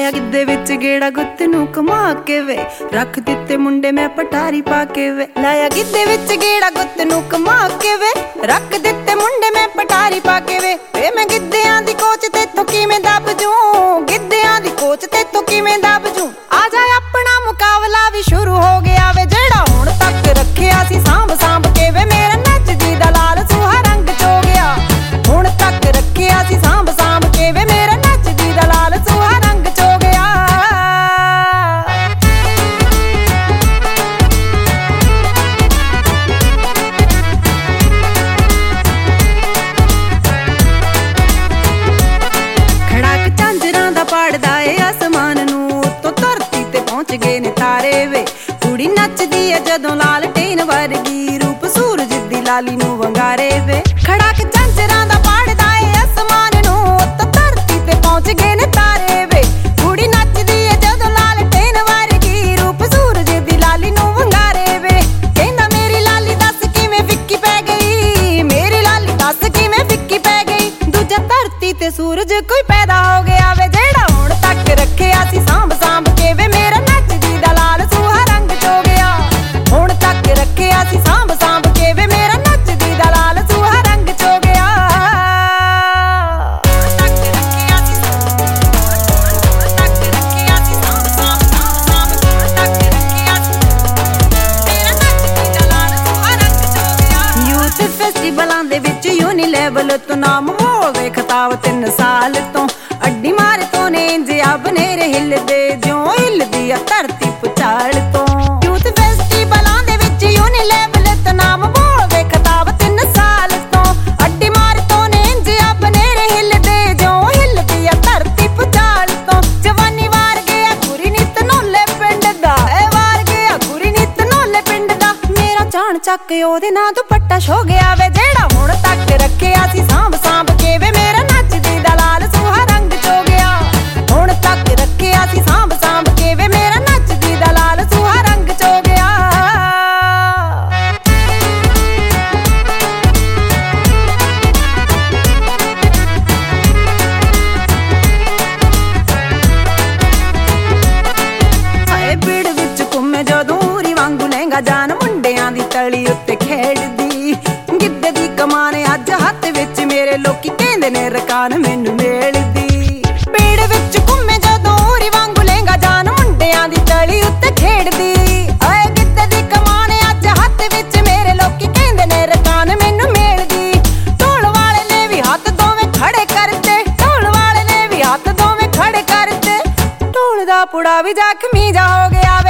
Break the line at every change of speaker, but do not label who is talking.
ਲਾਇਆ ਗਿੱਧੇ ਵਿੱਚ ਗੇੜਾ ਗੁੱਤ ਨੂੰ ਘੁਮਾ ਕੇ ਵੇ, ਰੱਖ ਦਿੱਤੇ ਮੁੰਡੇ ਮੈਂ ਪਟਾਰੀ ਪਾ ਕੇ ਵੇ। ਲਾਇਆ ਗਿੱਧੇ ਵਿੱਚ ਗੇੜਾ ਗੁੱਤ ਨੂੰ ਘੁਮਾ ਕੇ ਵੇ, ਰੱਖ ਦਿੱਤੇ ਮੁੰਡੇ ਮੈਂ ਪਟਾਰੀ ਪਾ ਕੇ ਵੇ। ਵੇ ਮੈਂ ਗਿੱਧਿਆਂ ਦੀ ਕੋਚ ਤੇਥੋਂ ਕਿਵੇਂ ਦੱਬ ਜੂ, ਗਿੱਧਿਆਂ ਦੀ ਕੋਚ ਤੇਥੋਂ ਕਿਵੇਂ ਦੱਬ ਜੂ। ਆ ਜਾ ਆਪਣਾ ਮੁਕਾਬਲਾ ਵੀ ਸ਼ੁਰੂ ਹੋ ਗਿਆ ਵੇ, ਜਿਹੜਾ ਹੁਣ ਤੱਕ ਰੱਖਿਆ ਸੀ ਸਾਂਭ ਸਾਂਭ ਕੇ ਵੇ। ਮੇਰਾ ਨੱਚਦੀ ਦਾ ਲਾਲ ਸੂਹਾ ਰੰਗ ਚੋ ਗਿਆ, ਹੁਣ ਤੱਕ ਰੱਖਿਆ ਸੀ ਸਾਂਭ ਸਾਂਭ ਕੇ ਵੇ। ਮੇਰਾ ਨੱਚਦੀ ਦਾ ਲਾਲ ਸੂਹਾ ਰੰਗ ਚੋ ਗਿਆ। ਖੜਾਕ ਝਾਂਜਰਾਂ ਦਾ ਪਾੜਦਾ ਏ ਆਸਮਾਨ ਨੂੰ, ਉੱਤੋਂ ਧਰਤੀ ਤੇ ਪਹੁੰਚ ਗਏ ਨੇ ਤਾਰੇ ਵੇ। ਕੁੜੀ ਨੱਚਦੀ ਏ ਜਦੋਂ ਲਾਲਟੇਨ ਵਰਗੀ, ਰੂਪ ਸੂਰਜ ਦੀ ਲਾਲੀ ਨੂੰ ਵੰਗਾਰੇ ਵੇ। ਖੜਾਕ ਝਾਂਜਰਾਂ ਦਾ ਪਾੜਦਾ ਏ ਆਸਮਾਨ ਨੂੰ, ਉੱਤੋਂ ਧਰਤੀ ਤੇ ਪਹੁੰਚ ਗਏ ਨੇ ਤਾਰੇ ਵੇ। ਕੁੜੀ ਨੱਚਦੀ ਏ ਜਦੋਂ ਲਾਲਟੇਨ ਵਰਗੀ, ਰੂਪ ਸੂਰਜ ਦੀ ਲਾਲੀ ਨੂੰ ਵੰਗਾਰੇ ਵੇ। ਕਹਿੰਦਾ ਮੇਰੀ ਲਾਲੀ ਦੱਸ ਕਿਵੇਂ ਫਿੱਕੀ ਪੈ ਗਈ, ਮੇਰੀ ਲਾਲੀ ਦੱਸ ਕਿਵੇਂ ਫਿੱਕੀ ਪੈ ਗਈ। ਦੂਜਾ ਧਰਤੀ ਤੇ ਸੂਰਜ ਕੋਈ ਪੈਦਾ ਹੋ ਗਿਆ ਵੇ, ਜਿਹੜਾ ਹੁਣ ਤੱਕ ਰੱਖਿਆ ਸੀ ਸਾਂਭ ਸਾਂਭ ਕੇ ਵੇ। ਮੇਰਾ ਨੱਚਦੀ ਦਾ ਲਾਲ ਸੂਹਾ ਰੰਗ ਚੋ ਗਿਆ, ਹੁਣ ਤੱਕ ਰੱਖਿਆ ਸੀ ਸਾਂਭ ਸਾਂਭ ਕੇ ਵੇ। ਮੇਰਾ ਨੱਚਦੀ ਦਾ ਲਾਲ ਸੂਹਾ ਰੰਗ ਚੋ ਗਿਆ। ਯੂਥ ਫੈਸਟੀਵਲਾਂ ਦੇ ਵਿੱਚ ਯੂਨੀਲੈਵਲ ਤੋਂ ਨਾਮ ਹੋਵੇ ਖਿਤਾਬ 3 ਸਾਲ ਤੋਂ। ਅੱਡੀ ਮਾਰੇ ਤੋਂ ਨੇ ਜਿਆ ਬਨੇਰੇ ਹਿੱਲਦੇ, ਜਿਉਂ ਹਿੱਲਦੀ ਆ ਧਰਤੀ ਪੁਚਾਲ ਤੋਂ। ਯੂਥ ਫੈਸਟੀਵਲਾਂ ਦੇ ਵਿੱਚ ਯੂਨੀਲੈਵਲ ਤੋਂ ਨਾਮ ਹੋਵੇ ਖਿਤਾਬ 3 ਸਾਲ ਤੋਂ। ਅੱਡੀ ਮਾਰੇ ਤੋਂ ਨੇ ਜਿਆ ਬਨੇਰੇ ਹਿੱਲਦੇ, ਜਿਉਂ ਹਿੱਲਦੀ ਆ ਧਰਤੀ ਪੁਚਾਲ ਤੋਂ। ਜਵਾਨੀ ਵਾਰ ਗਿਆ ਗੁਰੀ ਨਿੱਤ ਨੋਲੇ ਪਿੰਡ ਦਾ, ਇਹ ਵਾਰ ਗਿਆ ਗੁਰੀ ਨਿੱਤ ਨੋਲੇ ਪਿੰਡ ਦਾ। ਮੇਰਾ ਚਾਣ ਚੱਕ ਉਹਦੇ ਨਾਂ ਦੁਪੱਟਾ ਛੋ ਗਿਆ ਵੇ, ਜਿਹੜਾ ਹੁਣ ਤੱਕ ਰੱਖਿਆ ਸੀ ਸਾਂਭ ਸਾਂਭ ਕੇ ਵੇ। ਮੇਰਾ ਨੱਚਦੀ ਦਾ ਲਾਲ ਸੂਹਾ ਰੰਗ ਚੋ ਗਿਆ, ਹੁਣ ਤੱਕ ਰੱਖਿਆ ਸੀ ਸਾਂਭ ਸਾਂਭ ਕੇ ਵੇ। ਮੇਰਾ ਨੱਚਦੀ ਦਾ ਲਾਲ ਸੂਹਾ ਰੰਗ ਚੋ ਗਿਆ। ਹਾਏ ਪੀੜ ਵਿੱਚ ਘੁੰਮੇ ਜਦੋਂ ਊਰੀ ਵਾਂਗੂ ਲਹਿੰਗਾ ਜਾਨ, ਮੁੰਡਿਆਂ ਦੀ ਤਲੀ ਉੱਤੇ ਖੇਡਦੀ। ਗਿੱਧੇ ਦੀ ਕਮਾਨ ਅੱਜ ਹੱਥ ਵਿੱਚ ਮੇਰੇ, ਲੋਕੀ ਕਹਿੰਦੇ ਨੇ ਰਕਾਨ ਮੈਨੂੰ ਮੇਲਦੀ। ਪੀੜ ਵਿੱਚ ਘੁੰਮੇ ਜਦੋਂ ਊਰੀ ਵਾਂਗੂ ਲਹਿੰਗਾ ਜਾਨ, ਮੁੰਡਿਆਂ ਦੀ ਤਲੀ ਉੱਤੇ ਖੇਡਦੀ। ਓਏ ਗਿੱਧੇ ਦੀ ਕਮਾਨ ਅੱਜ ਹੱਥ ਵਿੱਚ ਮੇਰੇ, ਲੋਕੀ ਕਹਿੰਦੇ ਨੇ ਰਕਾਨ ਮੈਨੂੰ ਮੇਲਦੀ। ਢੋਲ ਵਾਲੇ ਨੇ ਵੀ ਹੱਥ ਦੋਵੇਂ ਖੜੇ ਕਰਤੇ, ਢੋਲ ਵਾਲੇ ਨੇ ਵੀ ਹੱਥ ਦੋਵੇਂ ਖੜੇ ਕਰਤੇ। ਢੋਲ ਦਾ ਪੁੜਾ ਵੀ ਜ਼ਖਮੀ ਜਾ ਹੋ ਗਿਆ ਵੇ,